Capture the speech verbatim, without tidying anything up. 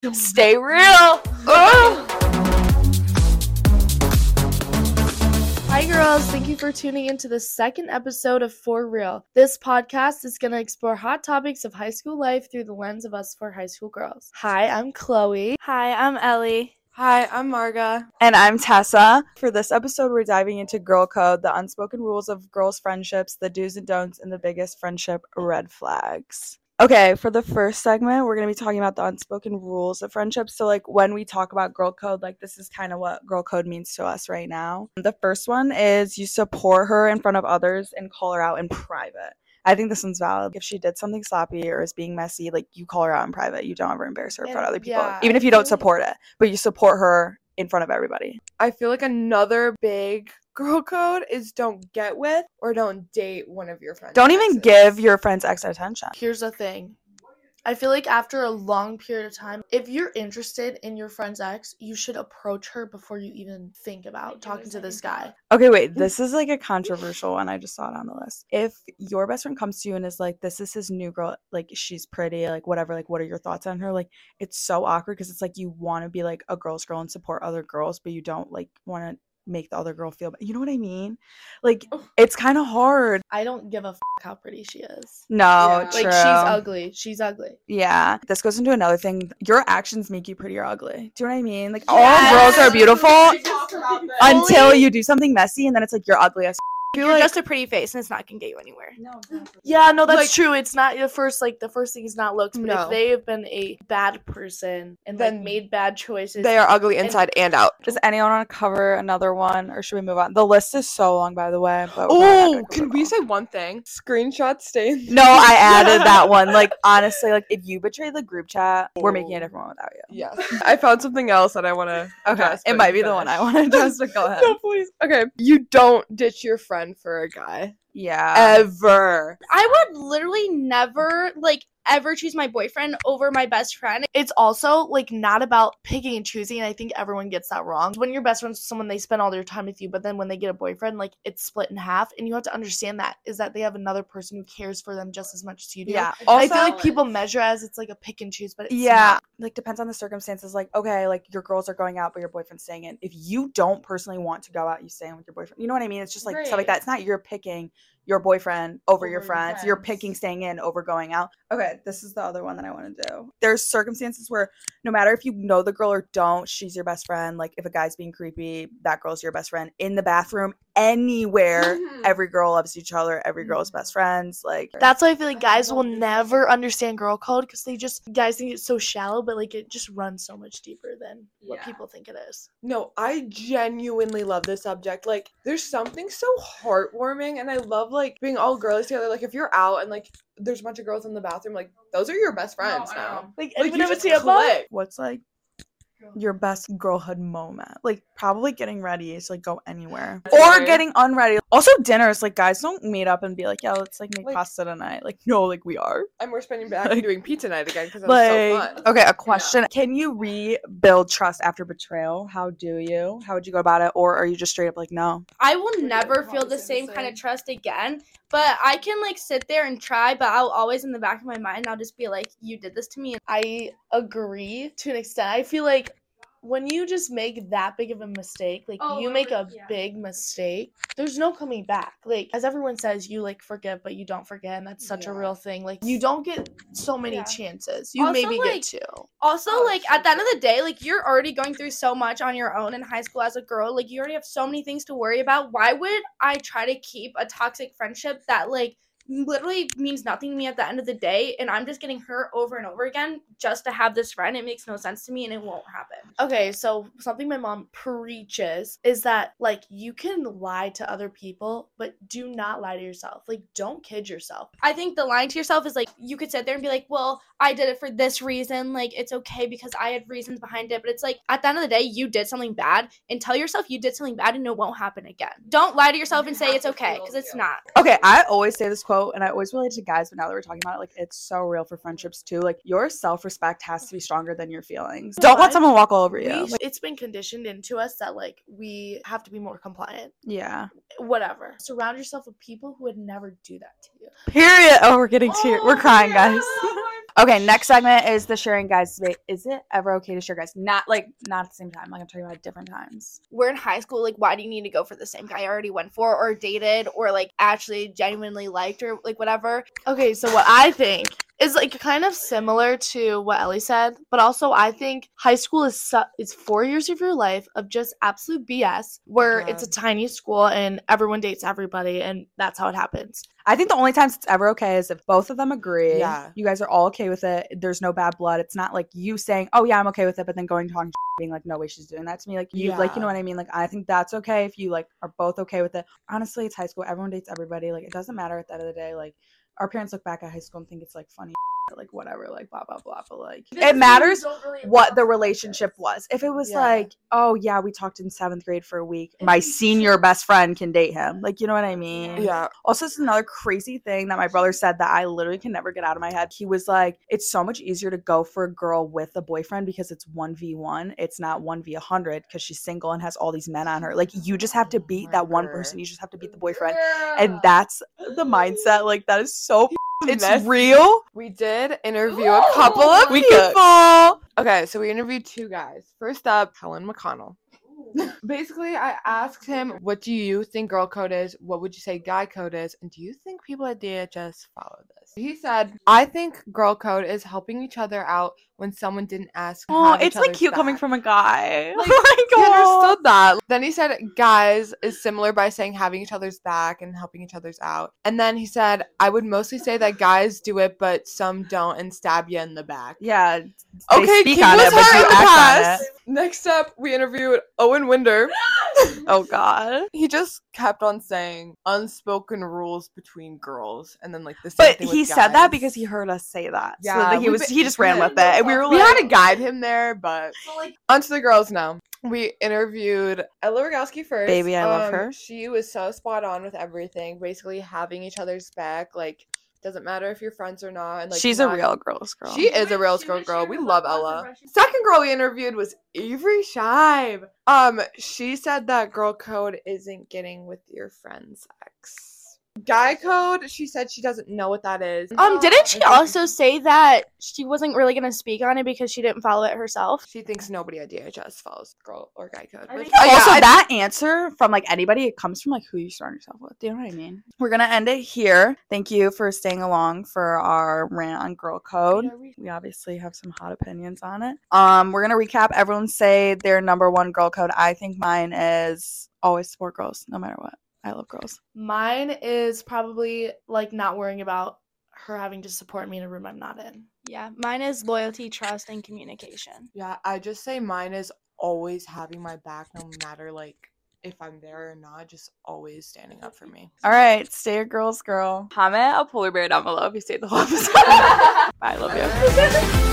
Stay real. Oh. Hi girls, thank you for tuning into the second episode of For Real. This podcast is going to explore hot topics of high school life through the lens of us four high school girls. Hi, I'm Chloe. Hi, I'm Ellie. Hi, I'm Marga. And I'm Tessa. For this episode, we're diving into girl code, the unspoken rules of girls' friendships, the do's and don'ts, and the biggest friendship red flags. Okay, for the first segment, we're going to be talking about the unspoken rules of friendship. So, like, when we talk about girl code, like, this is kind of what girl code means to us right now. The first one is you support her in front of others and call her out in private. I think this one's valid. If she did something sloppy or is being messy, like, you call her out in private. You don't ever embarrass her in front of other people, yeah, even if you don't support it. But you support her in front of everybody. I feel like another big girl code is don't get with or don't date one of your friends. Don't even give your friend's ex attention. Here's the thing. I feel like after a long period of time, if you're interested in your friend's ex, you should approach her before you even think about talking to this guy. Okay, wait, this is like a controversial one. I just saw it on the list. If your best friend comes to you and is like, this is his new girl, like, she's pretty, like, whatever, like, what are your thoughts on her? Like, it's so awkward because it's like you want to be like a girl's girl and support other girls, but you don't like want to make the other girl feel bad. You know what I mean? Like, it's kind of hard. I don't give a f- how pretty she is. No, Yeah. true. Like, she's ugly. She's ugly. Yeah. This goes into another thing. Your actions make you pretty or ugly. Do you know what I mean? Like, Yes. all girls are beautiful We talked about that. until you do something messy and then it's like you're ugly as f- You're like- just a pretty face, and it's not gonna get you anywhere. No, Yeah, no, that's Like- true. It's not the first, like, the first thing is not looks, but No. if they have been a bad person and, like, Then made bad choices. they are ugly inside and, out. Does anyone want to cover another one or should we move on? The list is so long, by the way. But we're not Oh, gonna can cover we it say one thing? Screenshots stay in. all. No, I added that one. Like, honestly, like, if you betray the group chat, we're making a different one without you. Yes. I found something else that I want to Okay, it might be the one I want to address, but go ahead. No, please. Okay. You don't ditch your friend for a guy. Yeah. Ever. I would literally never, like, ever choose my boyfriend over my best friend. It's also, like, not about picking and choosing, and I think everyone gets that wrong. When your best friend's with someone, they spend all their time with you, but then when they get a boyfriend, like, it's split in half, and you have to understand that, is that they have another person who cares for them just as much as you do. Yeah. I feel Also- like people measure as it's, like, a pick and choose, but it's Yeah, not. like, depends on the circumstances. Like, okay, like, your girls are going out, but your boyfriend's staying in. If you don't personally want to go out, you stay in with your boyfriend. You know what I mean? It's just like stuff like that. It's not you're picking your boyfriend over, Over your your friends. You're friends. picking staying in over going out. Okay, this is the other one that I want to do. There's circumstances where no matter if you know the girl or don't, she's your best friend. Like, if a guy's being creepy, that girl's your best friend. In the bathroom, anywhere, Mhm. every girl loves each other. Every girl's best friends. Like, That's why I feel like guys will never understand girl code, because they just, guys think it's so shallow, but, like, it just runs so much deeper than what Yeah. people think it is. No, I genuinely love this subject. Like, there's something so heartwarming, and I love, like, being all girls together. Like, if you're out and, like, there's a bunch of girls in the bathroom, like, those are your best friends No, I now. know. Like, Like, anyone you ever just see a bug? click. what's like your best girlhood moment? Like, probably getting ready to like go anywhere or Right. getting unready. Also, dinners. Like, guys don't meet up and be like, yeah, let's like make Like- pasta tonight. Like, no, like we are. And we're spending back Like- and doing pizza night again because that's Like, so fun. okay, a question: can you rebuild trust after betrayal? How do you? How would you go about it? Or are you just straight up like, no? I will Pretty never good. feel the Probably say same the kind of same. trust again. But I can, like, sit there and try, but I'll always in the back of my mind, I'll just be like, you did this to me. I agree to an extent. I feel like when you just make that big of a mistake, like Oh, you well, make a yeah. big mistake, there's no coming back. Like, as everyone says, you like forgive, but you don't forget, and that's such a Yeah. real thing. Like, you don't get so many Yeah. chances. You Also, maybe like, get two. Also, Oh, like, at the end of the day, like, you're already going through so much on your own in high school as a girl. Like, you already have so many things to worry about. Why would I try to keep a toxic friendship that, like, literally means nothing to me at the end of the day, and I'm just getting hurt over and over again just to have this friend? It makes no sense to me, and it won't happen. Okay, so something my mom preaches is that, like, you can lie to other people, but do not lie to yourself. Like, don't kid yourself. I think the lying to yourself is, like, you could sit there and be like, well, I did it for this reason, like, it's okay because I had reasons behind it. But it's like, at the end of the day, you did something bad, and tell yourself you did something bad and it won't happen again. Don't lie to yourself and say it's okay, because it's not. Okay, I always say this quote, and I always relate it to guys, but now that we're talking about it, like, it's so real for friendships too. Like, your self-respect has to be stronger than your feelings. Don't let someone walk all over you. We, Like, it's been conditioned into us that, like, we have to be more compliant. yeah. Whatever. Surround yourself with people who would never do that to you. Period. Oh, we're getting tear. We're crying, guys. Okay, next segment is the sharing guys debate. Is it ever okay to share guys? Not like not at the same time. Like I'm talking about different times. We're in high school, like why do you need to go for the same guy I already went for or dated or like actually genuinely liked or like whatever? Okay, so what I think is like kind of similar to what Ellie said, but also I think high school is su- is four years of your life of just absolute B S, where Yeah. it's a tiny school and everyone dates everybody, and that's how it happens. I think the only times it's ever okay is if both of them agree. Yeah. You guys are all okay with it. There's no bad blood. It's not like you saying, "Oh yeah, I'm okay with it," but then going talking being like, "No way, she's doing that to me." Like you, like you know Yeah. what I mean. Like I think that's okay if you like are both okay with it. Honestly, it's high school. Everyone dates everybody. Like it doesn't matter at the end of the day. Like our parents look back at high school and think it's like funny, like whatever, like blah blah blah. But like it matters what the relationship was. If it was Yeah. like, oh yeah, we talked in seventh grade for a week. My senior best friend can date him. Like you know what I mean? Yeah. Also, this is another crazy thing that my brother said that I literally can never get out of my head. He was like, it's so much easier to go for a girl with a boyfriend because it's one v one. It's not one v one hundred because she's single and has all these men on her. Like, you just have to beat that one person. You just have to beat the boyfriend. And that's the mindset. Like, that is so it's messy. real. We did interview a couple of We people. Okay, so we interviewed two guys. First up, Helen McConnell. Basically, I asked him, what do you think girl code is? What would you say guy code is? And do you think people at D H S follow this? He said, I think girl code is helping each other out when someone didn't ask. to Oh, have each it's like other's cute coming back. from a guy. Like, Like, He oh. understood that. Then he said guys is similar by saying having each other's back and helping each other's out. And then he said, I would mostly say that guys do it, but some don't and stab you in the back. Yeah. They Okay, speak King on was it, but her you in the act past. on it. Next up, we interviewed Owen Winder. Oh, God. He just kept on saying unspoken rules between girls, and then like the same But thing with he said that guys. because he heard us say that. Yeah, so that he we was ba- he just ran yeah. with it. And we were We like, had to guide him there, but So like onto the girls now. We interviewed Ella Rogowski first. Baby, I love Um, her. She was so spot on with everything. Basically, having each other's back. Like, doesn't matter if you're friends or not. And like, she's a not- real girl's girl. She is a real She girl. would girl. share We her love lots of Ella. Russian- Second girl we interviewed was Avery Shive. Um, she said that girl code isn't getting with your friend's ex. Guy code, she said she doesn't know what that is. Um, didn't she I think- also say that she wasn't really gonna speak on it because she didn't follow it herself? She thinks nobody at D H S follows girl or guy code. I which- think- Oh, yeah, also, I- that answer from like anybody, it comes from like who you surround yourself with. Do you know what I mean? We're gonna end it here. Thank you for staying along for our rant on girl code. We obviously have some hot opinions on it. Um, we're gonna recap. Everyone say their number one girl code. I think mine is always support girls, no matter what. I love girls. Mine is probably like not worrying about her having to support me in a room I'm not in. Yeah, mine is loyalty, trust, and communication. Yeah, I just say mine is always having my back no matter like if I'm there or not, just always standing up for me. All right, stay a girl's girl. Comment a polar bear down below if you stayed the whole episode. I love you.